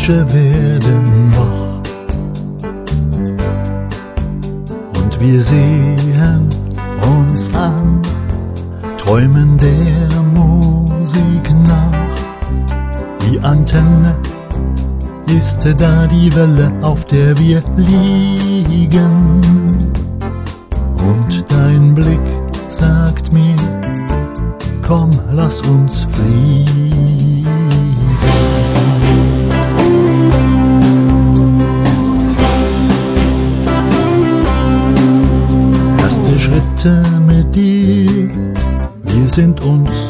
Fische werden wach und wir sehen uns an, träumen der Musik nach. Die Antenne ist da, die Welle, auf der wir liegen. Und dein Blick sagt mir, komm, lass uns fliegen. Erste Schritte mit dir, wir sind uns